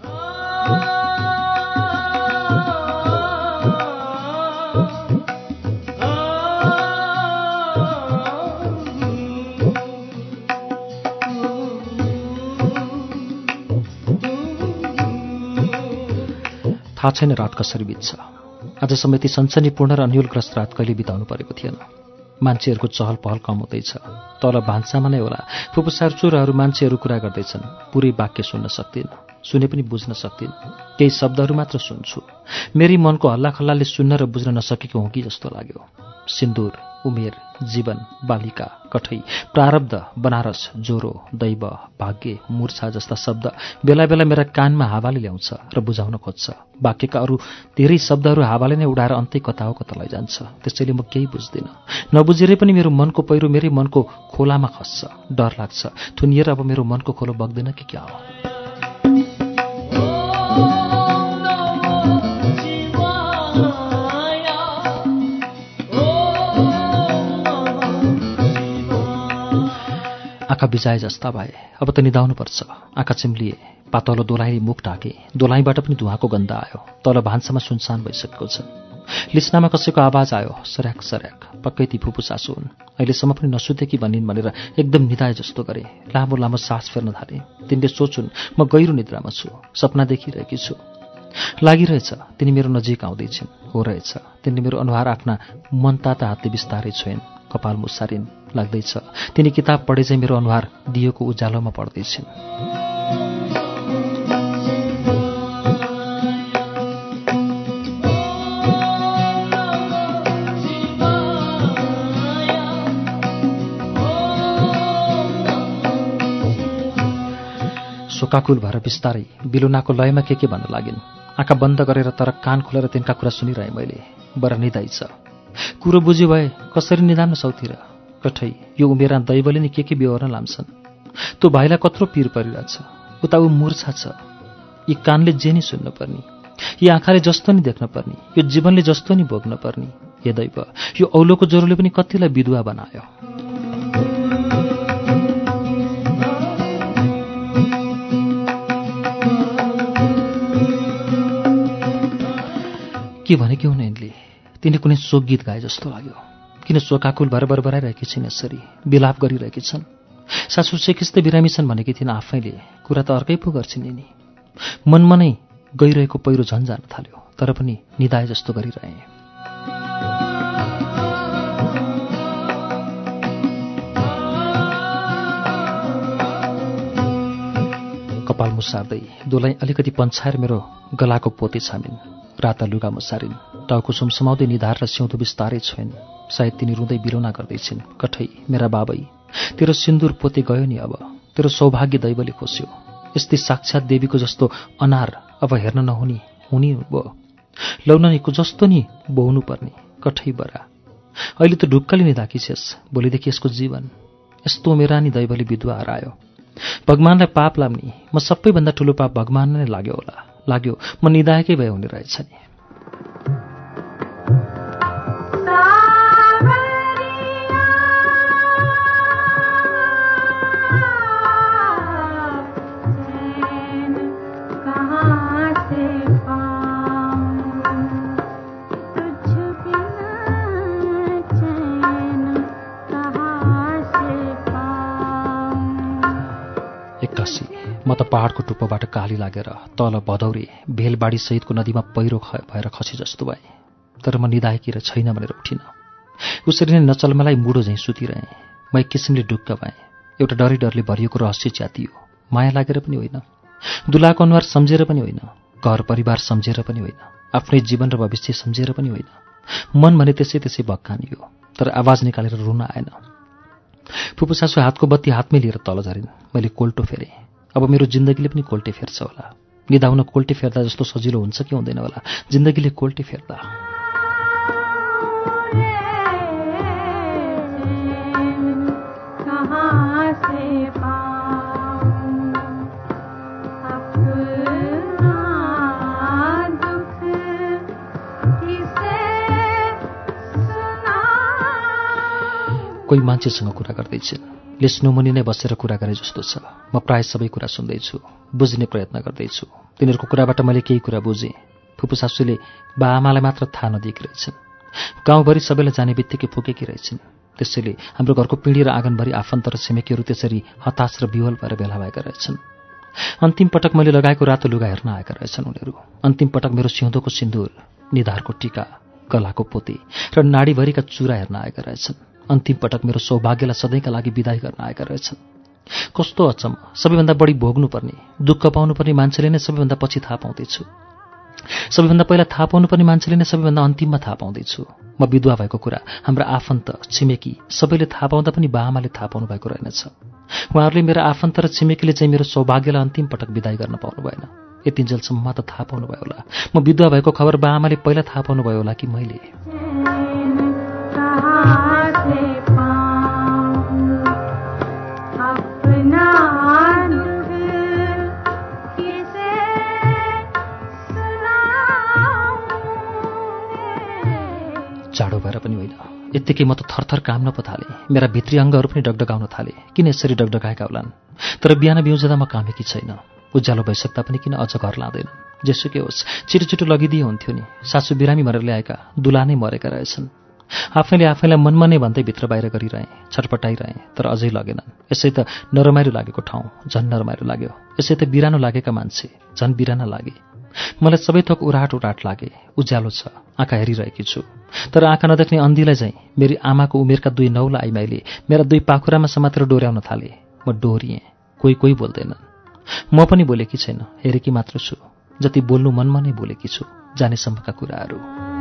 थाहा छैन रात कसरी बित्छ। आजसम्म यति सनसनीपूर्ण र अन्यलग्रस्त रात कहिले बिताउनु परेको थिएन। मान्छेहरूको चहल पहल कम हुँदैछ। तल भान्सामा नै होला फुपू सार्चुरहरू मान्छेहरू कुरा गर्दैछन्। पुरै वाक्य सुन्न सक्दिनँ। सुने पनि बुझ्न सक्दिन। केही शब्दहरू मात्र सुन्छु। मेरी मनको हल्लाखल्लाले सुन्न र बुझ्न नसकेको हुँ कि जस्तो लाग्यो। सिन्दूर, उमेर, जीवन, बालिका, कठै, प्रारब्ध, बनारस, ज्वरो, दैव, भाग्य, मूर्छा जस्ता शब्द बेला बेला मेरा कानमा हावाले ल्याउँछ र बुझाउन खोज्छ। वाक्यका अरू धेरै शब्दहरू हावाले नै उडाएर अन्तै कता हो कता लैजान्छ। त्यसैले म केही बुझ्दिनँ। नबुझेरै पनि मेरो मनको पहिरो मेरै मनको खोलामा खस्छ। डर लाग्छ थुनिएर अब मेरो मनको खोलो बग्दैन कि क्या हो। आँखा बिजाए जस्ता भए। अब त निदाउनुपर्छ। आँखा चिम्लिए। पातलो दोलाइले मुख ढाके। दोलाइबाट पनि धुवाको गन्ध आयो। तल भान्सामा सुनसान भइसकेको छ। लिस्नामा कसैको आवाज आयो, सर्याक सर्याक। पक्कै ती फुपू सासु हुन्। अहिलेसम्म पनि नसुते कि भनिन् भनेर एकदम निदाए जस्तो गरे। लामो लामो सास फेर्न थाले। तिनले सोचुन् म गहिरो निद्रामा छु, सपना देखिरहेकी छु। लागिरहेछ तिनी मेरो नजिक आउँदैछिन्। हो रहेछ, तिनले मेरो अनुहार आफ्ना मनताता हातले बिस्तारै छोइन्। कपाल मुसारिन्। लाग्दैछ तिनी किताब पढे चाहिँ मेरो अनुहार दियोको उज्यालोमा पढ्दैछिन्। शोकाकुल भएर बिस्तारै बिलुनाको लयमा के भन्न लागिन्। आँखा बन्द गरेर तर कान खोलेर तिनका कुरा सुनिरहेँ मैले। बरा निदाइ छ। कुरो बुझ्यो भए कसरी निदान्न सौतिर। कठै यो उमेरा दैवले नि के बेहोर्न लाम्छन्। त्यो भाइलाई कत्रो पिर परिरहेछ। उता ऊ मूर्छा छ। यी कानले जे नि सुन्न पर्ने, यी आँखाले जस्तो नि देख्न पर्ने, यो जीवनले जस्तो नि भोग्न पर्ने। हे दैव, यो औलोको ज्वरोले पनि कतिलाई विधवा बनायो। के भने के हुन् यिनले? तिनी कुनै शोक गीत गाए जस्तो लाग्यो। किन शोकाकुल भएर बरबराइरहेकी छिन् यसरी? विलाप गरिरहेकी छन्। सासु सेकिस्तै बिरामी छन् भनेकी थिइन् आफैले। कुरा त अर्कै पो गर्छिन् यिनी। मनमा नै गइरहेको पहिरो झन् जान थाल्यो। तर पनि निदाए जस्तो गरिरहे। कपाल मुसार्दै दोलाई अलिकति पन्छाएर मेरो गलाको पोते छामिन्। राता लुगा मुसारिन्। टाउको सुमसुमाउँदै निधार र सिउँदो बिस्तारै छोइन्। सायद तिनी रुँदै बिलौना गर्दैछिन्। कठै मेरा बाबै, तेरो सिन्दूर पोते गयो नि अब। तेरो सौभाग्य दैवले खोस्यो। यस्तै साक्षात् देवीको जस्तो अनार अब हेर्न नहुने हुने भयो। लौनानीको जस्तो नि बोहुनु पर्ने। कठै बरा, अहिले त ढुक्कले निधाकी छेस्। भोलिदेखि यसको जीवन यस्तो मेरा नि दैवले विधवा हरायो। भगवानलाई पाप लाम्ने। म सबैभन्दा ठुलो पाप भगवान नै लाग्यो होला। लाग्यो म निदाएकै भए हुने रहेछ नि। म त पहाडको टुप्पोबाट काली लागेर तल भदौरे भेलबाडी सहितको नदीमा पहिरो भएर खसे जस्तो भए। तर म निदाएकी र छैन भनेर उठिन। उसरी नै नचलमलाई मुडो झैँ सुतिरहेँ। म एक किसिमले ढुक्क भएँ। एउटा डरै डरले भरिएको रहस्य च्यातियो। माया लागेर पनि होइन, दुलाको अनुहार सम्झेर पनि होइन, घर परिवार सम्झेर पनि होइन, आफ्नै जीवन र भविष्य सम्झेर पनि होइन। मन भने त्यसै त्यसै भक्कानियो। तर आवाज निकालेर रुन आएन। फुपू सासु हातको बत्ती हातमै लिएर तल झरिन्। मैले कोल्टो फेरेँ। अब मेरो जिन्दगीले पनि कोल्टे फेर्छ होला। निदाउन कोल्टे फेर्दा जस्तो सजिलो हुन्छ कि हुँदैन होला जिन्दगीले कोल्टे फेर्दा। कोही मान्छेसँग कुरा गर्दैछन्। लेस्नुमुनि नै बसेर कुरा गरे जस्तो छ। म प्राय सबै कुरा सुन्दैछु, बुझ्ने प्रयत्न गर्दैछु। तिनीहरूको कुराबाट मैले केही कुरा बुझेँ। फुपू सासूले बाआमालाई मात्र थाहा नदिएकी रहेछन्। गाउँभरि सबैलाई जाने बित्तिकै फुकेकी रहेछन्। त्यसैले हाम्रो घरको पिँढी र आँगनभरि आफन्त र छिमेकीहरू त्यसरी हताश र विह्वल भएर भेला भएका रहेछन्। अन्तिम पटक मैले लगाएको रातो लुगा हेर्न आएका रहेछन् उनीहरू। अन्तिम पटक मेरो सिउँदोको सिन्दूर, निधारको टीका, गलाको पोते र नाडीभरिका चुरा हेर्न आएका रहेछन्। अन्तिम पटक मेरो सौभाग्यलाई सधैँका लागि विदाई गर्न आएका रहेछन्। कस्तो अचम्म, सबैभन्दा बढी भोग्नुपर्ने, दुःख पाउनुपर्ने मान्छेले नै सबैभन्दा पछि थाहा पाउँदैछु। सबैभन्दा पहिला थाहा पाउनुपर्ने मान्छेले नै सबैभन्दा अन्तिममा थाहा पाउँदैछु। म विधवा भएको कुरा हाम्रा आफन्त, छिमेकी सबैले थाहा पाउँदा पनि बाआमाले थाहा पाउनु भएको रहेनछ। उहाँहरूले मेरा आफन्त र छिमेकीले चाहिँ मेरो सौभाग्यलाई अन्तिम पटक विदाई गर्न पाउनु भएन। यतिन्जेलसम्म त थाहा पाउनु भयो होला। म विधवा भएको खबर बाआमाले पहिला थाहा पाउनु भयो होला कि मैले? जाडो भएर पनि होइन, यत्तिकै म त थरथर काम्न पो थालेँ। मेरा भित्री अङ्गहरू पनि डगडगाउन थाले। किन यसरी डगडगाएका होलान्? तर बिहान बिउजदा म कामेकी छैन। उज्यालो भइसक्दा पनि किन अझ घर लाँदैन? जेसुकै होस्, छिटो छिटो लगिदिए हुन्थ्यो नि। सासू बिरामी भनेर ल्याएका दुला नै मरेका रहेछन्। आफैले आफैलाई मनमा नै भन्दै भित्र बाहिर गरिरहेँ, छटपटाइरहेँ, तर अझै लगेनन्। यसै त नरमाइलो लागेको ठाउँ झन् नरमाइलो लाग्यो। यसै त बिरानो लागेका मान्छे झन् बिराना लागे। मलाई सबै थोक उराट लागे। उज्यालो छ, आँखा हेरिरहेकी छु, तर आँखा नदेख्ने अन्धीलाई चाहिँ मेरी आमाको उमेरका 2 नौला आइमाईले मेरा 2 पाखुरामा समातेर डोर्याउन थाले। म डोरिएँ। कोही बोल्दैनन्। म पनि बोलेकी छैन, हेरेकी मात्र छु। जति बोल्नु मनमा नै बोलेकी छु, जानेसम्मका कुराहरू।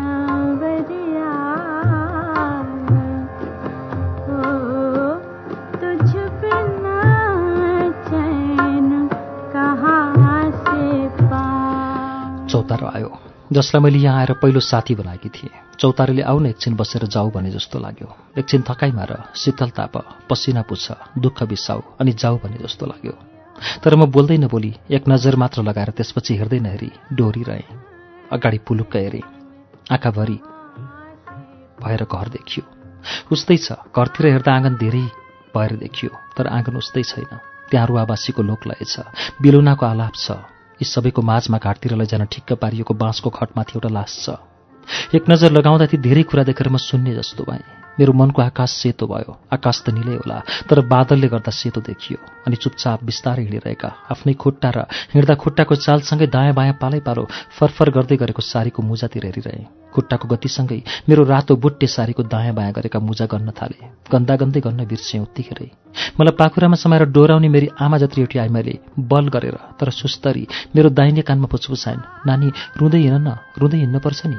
चौतारो आयो, जसलाई मैले यहाँ आएर पहिलो साथी बनाएकी थिएँ। चौतारीले आऊ न एकछिन बसेर जाऊ भने जस्तो लाग्यो। एकछिन थकाइ मार, शीतल ताप, पसिना पुछ, दुःख बिसाऊ अनि जाऊ भने जस्तो लाग्यो। तर म बोल्दै नबोली एक नजर मात्र लगाएर त्यसपछि हेर्दै नहेरी डोरिरहेँ। अगाडि पुलुक्क हेरेँ। आँखाभरि भएर घर देखियो। उस्तै छ। घरतिर हेर्दा आँगन धेरै भएर देखियो, तर आँगन उस्तै छैन। त्यहाँ रुवाबासीको लोकलय छ, बिलौनाको आलाप छ। यी सबैको माझमा घाटतिर लैजान ठिक्क पारिएको बाँसको खटमाथि एउटा लास छ। एक नजर लगाउँदा ती धेरै कुरा देखेर म शून्य जस्तो भएँ। मेरो मनको आकाश सेतो भयो। आकाश त निलै होला, तर बादलले गर्दा सेतो देखियो। अनि चुपचाप बिस्तारै हिँडिरहेका आफ्नै खुट्टा र हिँड्दा खुट्टाको चालसँगै दायाँ बायाँ पालै पालो फरफर गर्दै गरेको सारीको मुजातिर हेरिरहेँ। खुट्टाको गतिसँगै मेरो रातो बुट्टे सारीको दायाँ बायाँ गरेका मुजा गन्न थाले। गन्दै गर्न बिर्सेँ उत्तिखेरै। मलाई पाखुरामा समाएर डोराउने मेरी आमा जत्री एउटी आइमाईले बल गरेर तर सुस्तरी मेरो दाहिने कानमा पुछपुछाइन्, नानी रुँदै हिँड न, रुँदै हिँड्न पर्छ नि।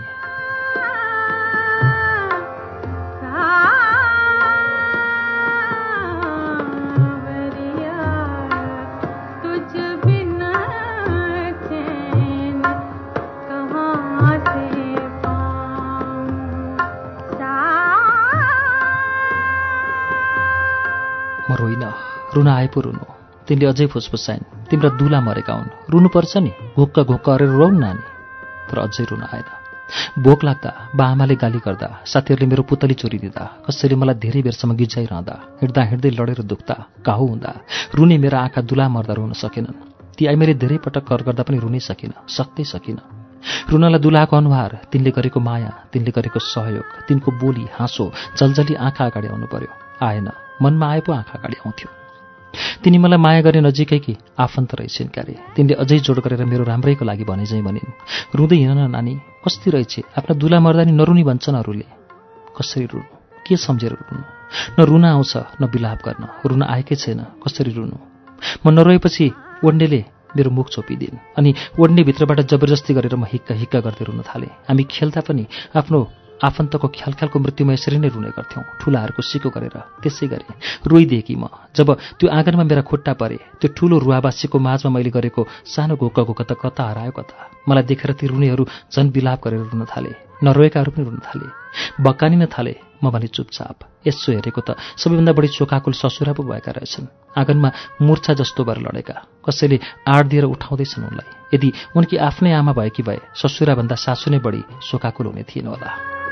रुन आए पो रुनु। तिनले अझै फुसफुसाइन्, तिम्रा दुला मरेका हुन्, रुनुपर्छ नि, घुक्क अरेर रोउन् नानी। तर अझै रुन आएन। भोक लाग्दा, बाआमाले गाली गर्दा, साथीहरूले मेरो पुतली चोरिदिँदा, कसैले मलाई धेरै बेरसम्म गिज्जाइरहँदा, हिँड्दै लडेर दुख्दा, घाउ हुँदा रुने मेरा आँखा दुला मर्दा रुन सकेनन्। ती आइमाईले धेरै पटक कर गर्दा पनि रुनै सक्दै सकिन। रुनलाई दुलाको अनुहार, तिनले गरेको माया, तिनले गरेको सहयोग, तिनको बोली, हाँसो जलजली आँखा अगाडि आउनु पर्यो। आएन। मनमा आए पो आँखा अगाडि आउँथ्यो। तिनी मलाई माया गरे नजिकैकी आफन्त रहेछन् क्यारे। तिनले अझै जोड गरेर मेरो राम्रैको लागि भने चाहिँ भनिन्, रुँदै हिँड न नानी, कस्ती रहेछ, आफ्ना दुला मर्दा नि नरुनी भन्छन् अरूले। कसरी रुनु, के सम्झेर रुनु? न रुन आउँछ न बिलाप गर्न। रुन आएकै छैन, कसरी रुनु? म नरोएपछि ओड्नेले मेरो मुख छोपिदिन् अनि ओड्ने भित्रबाट जबरजस्ती गरेर म हिक्क गर्दै रुन थालेँ। हामी खेल्दा पनि आफ्नो आफन्तको ख्यालख्यालको मृत्युमा यसरी नै रुने गर्थ्यौँ, ठुलाहरूको सिको गरेर। त्यसै गरी रोइदिएकी म। जब त्यो आँगनमा मेरा खुट्टा परे, त्यो ठुलो रुवाबासीको माझमा मैले गरेको सानो घोक्क त कता हरायो कता। मलाई देखेर ती रुनेहरू झन् बिलाप गरेर रुन थाले, नरोएकाहरू पनि रुन थाले, बक्कानिन थाले। म भने चुपचाप। यसो हेरेको त सबैभन्दा बढी चोकाकुल ससुरा पो भएका रहेछन्। आँगनमा मूर्छा जस्तो भएर लडेका, कसैले आड दिएर उठाउँदैछन् उनलाई। यदि उनकी आफ्नै आमा भएकी भए ससुराभन्दा सासु नै बढी शोकाकुल हुने थिएन होला।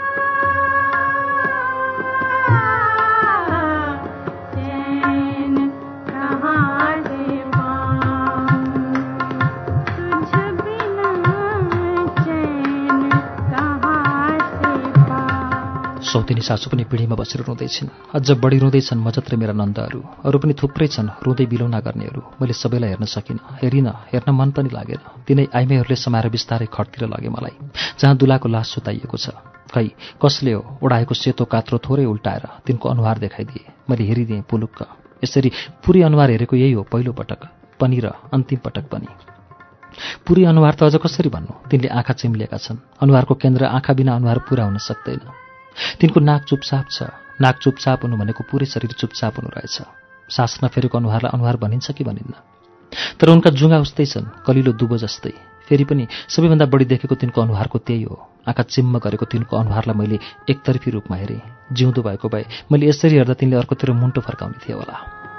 सौतेनी सासु पनि पिँढीमा बसेर रुँदैछन्। अझ बढी रुँदैछन् म जत्रै मेरा नन्दहरू। अरू पनि थुप्रै छन् रुँदै बिलौना गर्नेहरू। मैले सबैलाई हेर्न सकिनँ, हेर्न मन पनि लागेन। तिनै आइमाईहरूले समाएर बिस्तारै खटतिर लगे मलाई, जहाँ दुलाको लास सुताइएको छ। खै कसले हो, ओढाएको सेतो कात्रो थोरै उल्टाएर तिनको अनुहार देखाइदिए। मैले हेरिदिएँ पुलुक्क। यसरी पुरै अनुहार हेरेको यही हो पहिलो पटक पनि र अन्तिम पटक पनि। पुरै अनुहार त अझ कसरी भन्नु, तिनले आँखा चिम्लिएका छन्। अनुहारको केन्द्र आँखा बिना अनुहार पुरा हुन सक्दैन। तिनको नाक चुपचाप छ। नाक चुपचाप हुनु भनेको पुरै शरीर चुपचाप हुनु रहेछ। सास नफेरेको अनुहारलाई अनुहार भनिन्छ कि भनिन्न? तर उनका जुङ्गा उस्तै छन्, कलिलो दुबो जस्तै। फेरि पनि सबैभन्दा बढी देखेको तिनको अनुहारको त्यही हो। आँखा चिम्म गरेको तिनको अनुहारलाई मैले एकतर्फी रूपमा हेरेँ। जिउँदो भएको भए मैले यसरी हेर्दा तिनले अर्कोतिर मुन्टो फर्काउने थिए होला।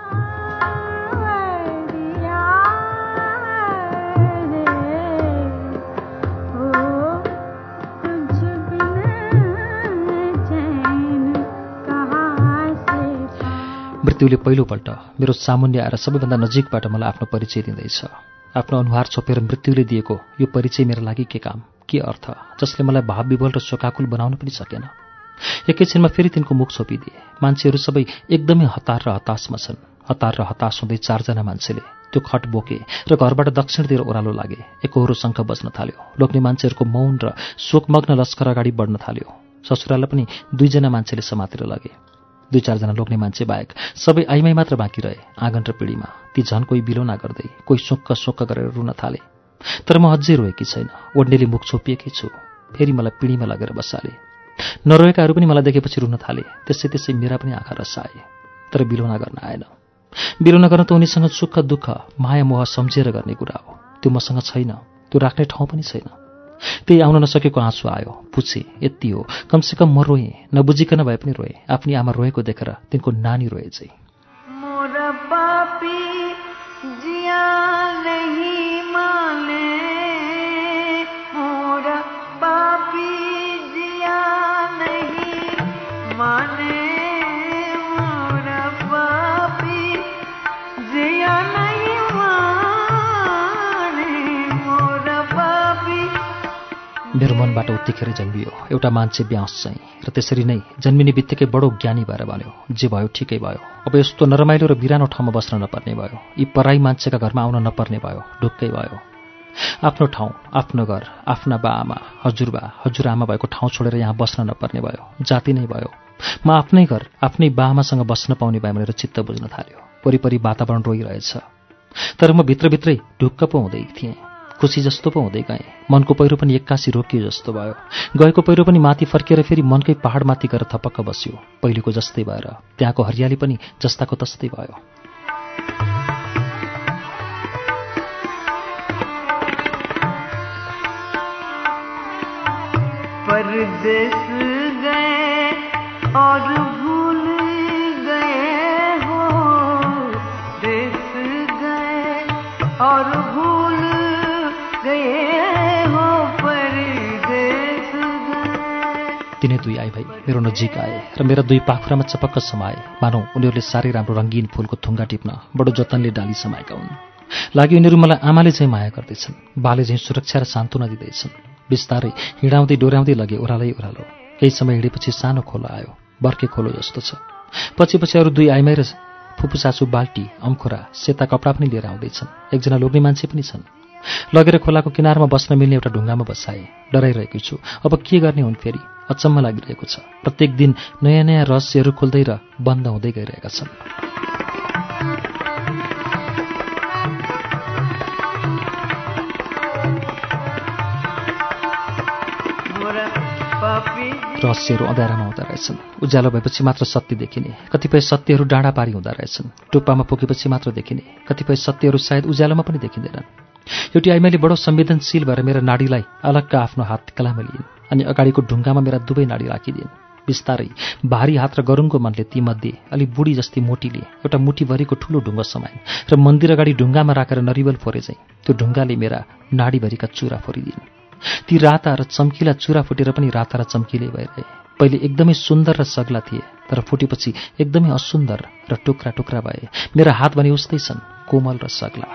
मृत्युले पहिलोपल्ट मेरो सामुन्य आएर सबैभन्दा नजिकबाट मलाई आफ्नो परिचय दिँदैछ। आफ्नो अनुहार छोपेर मृत्युले दिएको यो परिचय मेरो लागि के काम, के अर्थ, जसले मलाई भावविभोल र शोकाकुल बनाउन पनि सकेन। एकैछिनमा फेरि तिनको मुख छोपिदिए। मान्छेहरू सबै एकदमै हतार र हताशमा छन्। हतार र हताश हुँदै 4 जना मान्छेले त्यो खट बोके र घरबाट दक्षिणतिर ओह्रालो लागे। एकहोरो शङ्ख बज्न थाल्यो। लोग्ने मान्छेहरूको मौन र शोकमग्न लस्कर अगाडि बढ्न थाल्यो। ससुरालाई पनि 2 जना मान्छेले समातेर लगे। 2-4 जना लोग्ने मान्छे बाहेक सबै आइमाई मात्र बाँकी रहे। आँगन र पिँढीमा ती झन् कोही बिलोना गर्दै, कोही सुक्क गरेर रुन थाले। तर म अझै रोएकी छैन। ओढ्नेले मुख छोपिएकै छु। फेरि मलाई पिँढीमा लगेर बसाले। नरोएकाहरू पनि मलाई देखेपछि रुन थाले। त्यसै मेरा पनि आँखा रसाए। तर बिलोना गर्न आएन। बिलोना गर्न त उनीसँग सुख दुःख माया मोह सम्झेर गर्ने कुरा हो। त्यो मसँग छैन। त्यो राख्ने ठाउँ पनि छैन। त्यही आउन नसकेको आँसु आयो। पुछे, यति हो। कमसेकम म रोएँ, नबुझिकन भए पनि रोएँ। आफ्नी आमा रोएको देखेर तिनको नानी रोए चाहिँ। मेरो मनबाट उत्तिखेर जन्मियो एउटा मान्छे ब्यास चाहिँ, र त्यसरी नै जन्मिने बित्तिकै बडो ज्ञानी भएर बन्यो। जे भयो ठिकै भयो। अब यस्तो नरमाइलो र बिरानो ठाउँमा बस्न नपर्ने भयो। यी पराई मान्छेका घरमा आउन नपर्ने भयो। ढुक्कै भयो। आफ्नो ठाउँ, आफ्नो घर, आफ्ना बाआमा, हजुरबा, हजुरआमा भएको ठाउँ छोडेर यहाँ बस्न नपर्ने भयो। जाति नै भयो। म आफ्नै घर, आफ्नै बाआमासँग बस्न पाउने भए भनेर चित्त बुझ्न थाल्यो। वरिपरि वातावरण रोइरहेछ। तर म भित्रभित्रै ढुक्क पो हुँदै थिएँ। खुसी जस्तो पो हुँदै गएँ। मनको पहिरो पनि एक्कासी रोकियो जस्तो भयो। गएको पहिरो पनि माथि फर्किएर फेरि मनकै पहाडमाथि गएर थपक्क बस्यो। पहिलेको जस्तै भएर त्यहाँको हरियाली पनि जस्ताको तस्तै भयो। परदेस गए और भूल गए हो, देश गए और भूल तिनै 2 आइ भाइ मेरो नजिक आए र मेरा 2 पाखुरामा चपक्क समाए। मानौ उनीहरूले साह्रै राम्रो रङ्गीन फुलको थुङ्गा टिप्न बडो जतनले डाली समाएका हुन्। लागि उनीहरू मलाई आमाले चाहिँ माया गर्दैछन्। बाले चाहिँ सुरक्षा र सान्त्वना दिँदैछन्। बिस्तारै हिँडाउँदै डोर्याउँदै लगे ओह्रालै ओह्रालो। केही समय हिँडेपछि सानो खोलो आयो। बर्के खोलो जस्तो छ। पछि अरू 2 आइमाई र फुपू सासू बाल्टी, अम्खोरा, सेता कपडा पनि लिएर आउँदैछन्। एकजना लोग्ने मान्छे पनि छन्। लगेर खोलाको किनारमा बस्न मिल्ने एउटा ढुङ्गामा बसाए। डराइरहेको छु। अब के गर्ने हुन् फेरि? अचम्म लागिरहेको छ। प्रत्येक दिन नयाँ नयाँ रहस्यहरू खुल्दै र बन्द हुँदै गइरहेका छन्। रहस्यहरू अँध्यारामा हुँदो रहेछन्। उज्यालो भएपछि मात्र सत्य देखिने। कतिपय सत्यहरू डाँडा पारी हुँदो रहेछन्। टुप्पामा पुगेपछि मात्र देखिने। कतिपय सत्यहरू सायद उज्यालोमा पनि देखिँदैनन्। एउटी आइमाईले बडो संवेदनशील भएर मेरा नाडीलाई अलग्ग आफ्नो हात कलामा लिइन् अनि अगाडिको ढुङ्गामा मेरा 2 नाडी राखिदिइन्। बिस्तारै भारी हात र गरुङको मनले तीमध्ये अलि बुढी जस्ती मोटीले एउटा मुठीभरिको ठुलो ढुङ्गा समाइन् र मन्दिर अगाडि ढुङ्गामा राखेर नरिवल फोरे चाहिँ त्यो ढुङ्गाले मेरा नाडीभरिका चुरा फोरिदिन्। ती राता र चम्किला चुरा फुटेर पनि राता र चम्किलै भइरहे। पहिले एकदमै सुन्दर र सग्ला थिए, तर फुटेपछि एकदमै असुन्दर र टुक्रा टुक्रा भए। मेरा हात भने उस्तै छन्, कोमल र सग्ला।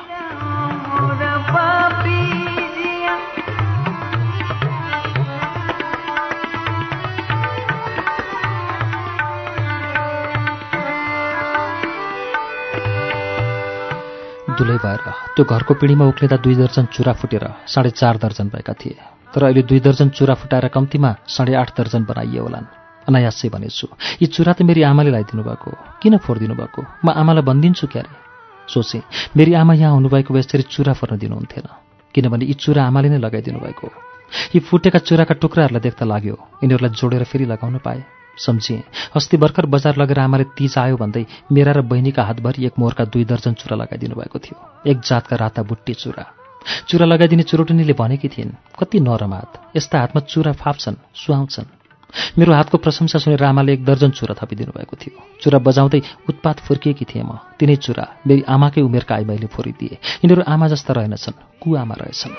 दुलै भएर त्यो घरको पिँढीमा उक्लिँदा 2 दर्जन चुरा फुटेर 4.5 दर्जन भएका थिए। तर अहिले 2 दर्जन चुरा फुटाएर कम्तीमा 8.5 दर्जन बनाइए होलान्। अनायासै भनेछु, यी चुरा त मेरी आमाले लगाइदिनु भएको, किन फोडिदिनु भएको? म आमालाई भनिदिन्छु क्यारे। सोचेँ, मेरी आमा यहाँ हुनुभएको भए यसरी चुरा फोर्न दिनुहुन्थेन, किनभने यी चुरा आमाले नै लगाइदिनु भएको। यी फुटेका चुराका टुक्राहरूलाई देख्दा लाग्यो यिनीहरूलाई जोडेर फेरि लगाउन पाए। सम्झिएँ, अस्ति भर्खर बजार लगेर आमाले तीज आयो भन्दै मेरा र बहिनीका हातभरि एक मोहरका 2 दर्जन चुरा लगाइदिनु भएको थियो। एक जातका राता बुट्टी चुरा। चुरा लगाइदिने चुरोटिनीले भनेकी थिइन्, कति नरम हात, यस्ता हातमा चुरा फाप्छन्, सुहाउँछन्। मेरो हातको प्रशंसा सुनेर आमाले 1 दर्जन चुरा थपिदिनु भएको थियो। चुरा बजाउँदै उत्पात फुर्किएकी थिएँ म। तिनै चुरा मेरी आमाकै उमेरका आइमाईले फोरिदिए। यिनीहरू आमा जस्ता रहेनछन्, कुआमा रहेछन्।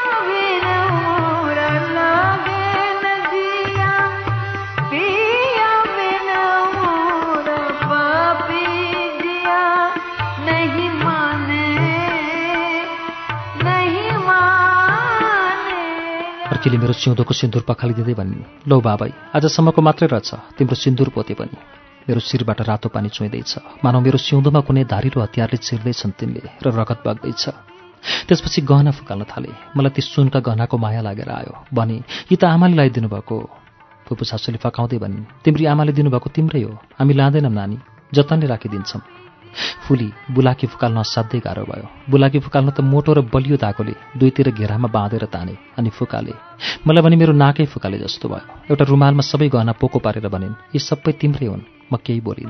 अर्कीले मेरो सिउँदोको सिन्दुर पखालिदिँदै भनिन्, लौ बाबाई, आजसम्मको मात्रै रहेछ, तिम्रो सिन्दुर पोते पनि। मेरो शिरबाट रातो पानी चुइँदैछ, मानौ मेरो सिउँदोमा कुनै धारिलो हतियारले चिर्दैछन् तिनले र रगत बग्दैछ। त्यसपछि गहना फुकाल्न थाले। मलाई ती सुनका गहनाको माया लागेर आयो। भने, यी त आमाले लगाइदिनु भएको। फुपू सासूले फकाउँदै भनिन्, तिम्री आमाले दिनुभएको तिम्रै हो, हामी लाँदैनौँ नानी, जतनले राखिदिन्छौँ। फुली बुलाकी फुकाल्न असाध्यै गाह्रो भयो। बुलाकी फुकाल्न त मोटो र बलियो धागोले दुईतिर घेरामा बाँधेर ताने अनि फुकाले। मलाई भने मेरो नाकै फुकाले जस्तो भयो। एउटा रुमालमा सबै गहना पोको पारेर भनिन्, यी सबै तिम्रै हुन्। म केही बोलिनँ।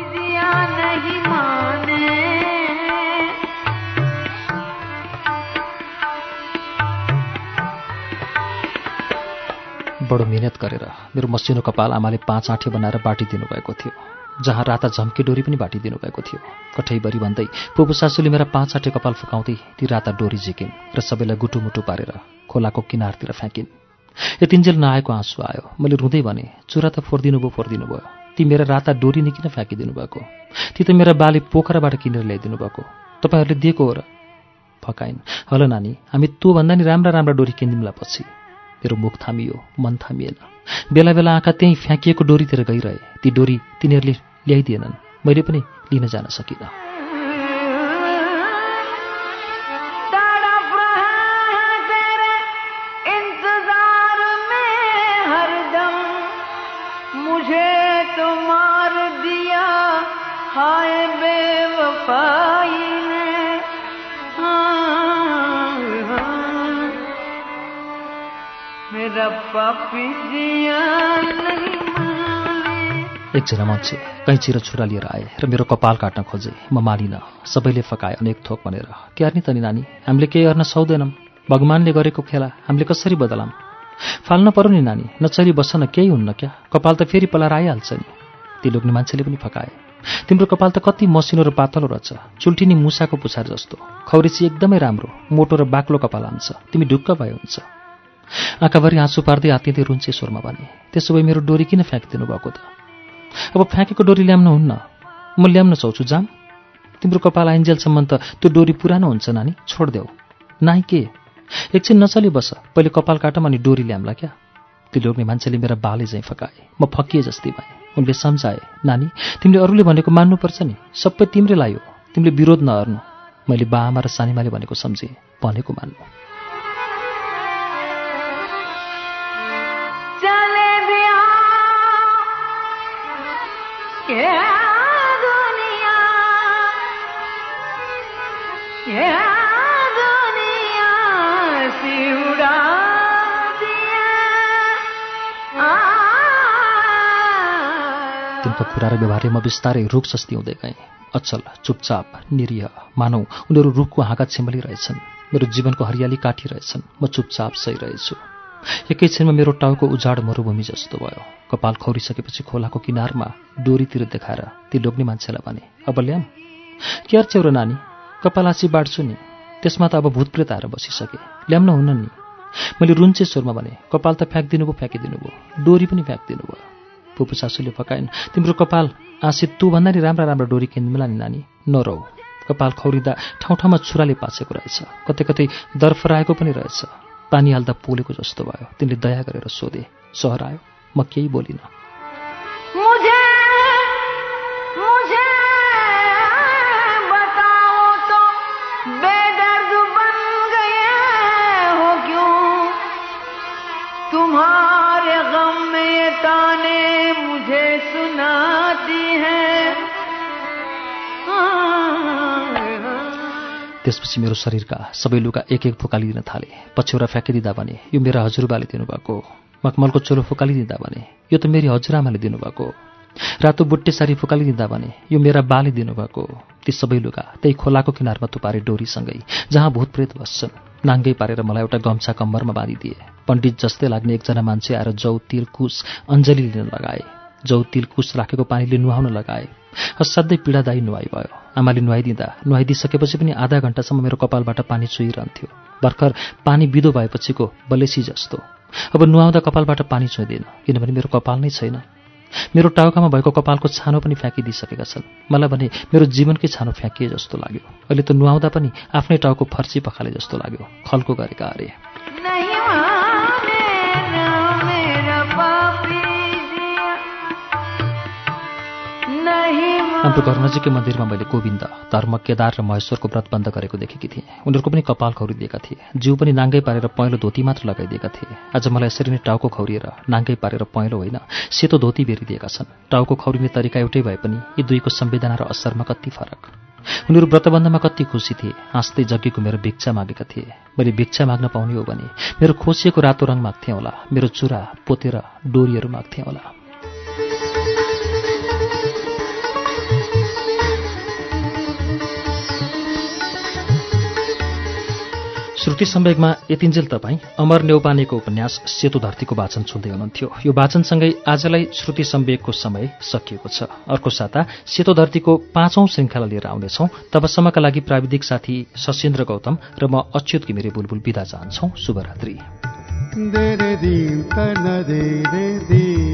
बडो मिहिनेत गरेर मेरो मसिनो कपाल आमाले 5 आँठे बनाएर बाटिदिनु भएको थियो, जहाँ राता झम्के डोरी पनि बाटिदिनु भएको थियो। कठैबरी भन्दै फुपू सासूले मेरा 5 आँटे कपाल फुकाउँदै ती राता डोरी झिकिन् र सबैलाई गुटुमुटु पारेर खोलाको किनारतिर फ्याँकिन्। यतिन्जेल नआएको आँसु आयो। मैले रुँदै भने, चुरा त फोर्दिनु भयो। ती मेरा राता डोरी नै किन फ्याँकिदिनु भएको? ती त मेरा बाले पोखराबाट किनेर ल्याइदिनु भएको, तपाईँहरूले दिएको हो र? फकाइन्, हल नानी, हामी त्योभन्दा नि राम्रा डोरी किनिदिउँला पछि। मेरो मुख थामियो, मन थामिएन। बेला बेला आँखा त्यहीँ फ्याँकिएको डोरीतिर गइरहे। ती डोरी तिनीहरूले ल्याइदिएनन्, मैले पनि लिन जान सकिनँ। एकजना मान्छे कैँची र छुरा लिएर आए र मेरो कपाल काट्न खोजे। म मानिन। सबैले फकाए अनेक थोक भनेर। क्यार्नी त नि नानी, हामीले केही गर्न सक्दैनौँ। भगवानले गरेको खेला हामीले कसरी बदलाम? फाल्न पर्यो नि नानी, नचली बस्छ न, केही हुन्न क्या, कपाल त फेरि पलाएर आइहाल्छ नि। ती लोग्ने मान्छेले पनि फकाए। तिम्रो कपाल त कति मसिनो र पातलो रहेछ, चुल्ठिनी मुसाको पुछार जस्तो। खौरेसी एकदमै राम्रो, मोटो र बाक्लो कपाल हान्छ, तिमी ढुक्क भए हुन्छ। आँखाभरि आँसु पार्दै आत्तिँदै रुन्चे स्वरमा भने, त्यसो भए मेरो डोरी किन फ्याँकिदिनु भएको त? अब फ्याँकेको डोरी ल्याउन हुन्न, म ल्याउन चाहन्छु, जाम। तिम्रो कपाल आइन्जेलसम्म त त्यो डोरी पुरानो हुन्छ नानी, छोडिदेऊ। नाइ के, एकछिन नचली बस, पहिले कपाल काटम अनि डोरी ल्याम्ला क्या। त्यो लोग्ने मान्छेले मेरा बाले चाहिँ फकाए। म फकिए जस्तै भएँ। उनले सम्झाए, नानी, तिमीले अरूले भनेको मान्नुपर्छ नि, सबै तिम्रै लायो, तिमीले विरोध नगर्नु। मैले बाआमा र सानीमाले भनेको सम्झेँ, भनेको मान्नु। तिनको कुरा र व्यवहारले म बिस्तारै रुख जस्ती हुँदै गएँ। अचल, चुपचाप, निरीह, मानौ उनीहरू रुखको हाँगा छिम्बलिरहेछन्। मेरो जीवनको हरियाली काटिरहेछन्। म चुपचाप सहिरहेछु। एकैछिनमा मेरो टाउको उजाड मरुभूमि जस्तो भयो। कपाल खौरिसकेपछि खोलाको किनारमा डोरीतिर देखाएर ती लोग्ने मान्छेलाई भने, अब ल्याम। क्यार चेउरो नानी, कपालासी बाँड्छु नि, त्यसमा त अब भूतप्रेत आएर बसिसके, ल्याम्न हुन्न नि। मैले रुन्चे स्वरमा भने, कपाल त फ्याँकिदिनु भयो, डोरी पनि फ्याँकिदिनु भयो। फुपू सासूले फकाइन्, तिम्रो कपाल आँसी तँभन्दा नि राम्रा डोरी किन्दिउँला नि नानी, नरौ। कपाल खौरिँदा ठाउँमा छुराले पासेको रहेछ, कतै दरफराएको पनि रहेछ। पानी हाल्दा पोलेको जस्तो भयो। तिनले दया गरेर सोधे, सहर आयो? म केही बोलिनँ। तुम्हारे गम में ताने त्यसपछि मेरो शरीरका सबै लुगा एक एक फुकालिदिन थाले। पछ्यौरा फ्याँकिदिँदा भने यो मेरा हजुरबाले दिनुभएको। मखमलको चोलो फुकालिदिँदा भने यो त मेरी हजुरआमाले दिनुभएको। रातो बुट्टे सारी फुकालिदिँदा भने यो मेरा बाले दिनुभएको। ती सबै लुगा त्यही खोलाको किनारमा तुपारे डोरीसँगै जहाँ भूतप्रेत बस्छन् नाङ्गै पारेर मलाई एउटा गम्छा कम्मरमा बाँधिदिए। पण्डित जस्तै लाग्ने एकजना मान्छे आएर जौ तिल कुश अञ्जली लिन लगाए। जौ तिल कुश राखेको पानीले नुहाउन लगाए। असाध्यै पीडादायी नुहाइ भयो। आमाले नुहाइदिसकेपछि पनि आधा घण्टासम्म मेरो कपालबाट पानी चुहिरहन्थ्यो, भर्खर पानी बिदो भएपछिको बलेसी जस्तो। अब नुहाउँदा कपालबाट पानी चुहिँदैन, किनभने मेरो कपाल नै छैन। मेरो टाउकामा भएको कपालको छानो पनि फ्याँकिदिइसकेका छन्। मलाई भने मेरो जीवनकै छानो फ्याँकिए जस्तो लाग्यो। अहिले त नुहाउँदा पनि आफ्नै टाउको फर्ची पखाले जस्तो लाग्यो। खल्को गरेका अरे। हाम्रो घर नजिकै मन्दिरमा मैले गोविन्द, धर्म, केदार र महेश्वरको व्रत बन्द गरेको देखेकी थिएँ। उनीहरूको पनि कपाल खौरिदिएका थिए। जिउ पनि नाङ्गै पारेर पहेँलो धोती मात्र लगाइदिएका थिए। आज मलाई यसरी नै टाउको खौरिएर नाङ्गै पारेर पहेँलो होइन सेतो धोती बेरिदिएका छन्। टाउको खौरिने तरिका एउटै भए पनि यी दुईको संवेदना र असरमा कति फरक। उनीहरू व्रतबन्धमा कति खुसी थिए। हाँस्दै जग्गीको मेरो भिक्षा मागेका थिए। मैले भिक्षा माग्न पाउने हो भने मेरो खोसिएको रातो रङ माग्थेँ होला, मेरो चुरा पोतेर डोरीहरू माग्थेँ होला। श्रुति सम्वेकमा यतिन्जेल तपाईँ अमर नेउपानेको उपन्यास सेतो धरतीको वाचन सुन्दै हुनुहुन्थ्यो। यो वाचनसँगै आजलाई श्रुति सम्वेकको समय सकिएको छ। अर्को साता सेतो धरतीको 5औं श्रृङ्खला लिएर आउनेछौँ। तबसम्मका लागि प्राविधिक साथी सशेन्द्र गौतम र म अच्युत घिमिरे बुलबुल बिदा चाहन्छौँ। शुभरात्रि।